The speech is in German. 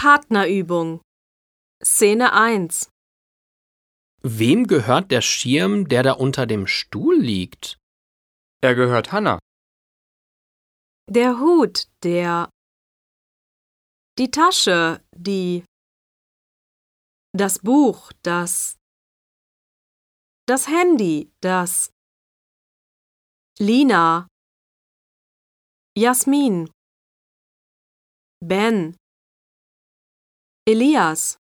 Partnerübung. Szene 1. Wem gehört der Schirm, der da unter dem Stuhl liegt? Er gehört Hanna. Der Hut, die Tasche, das Buch, das Handy, Lina, Jasmin, Ben, Elias,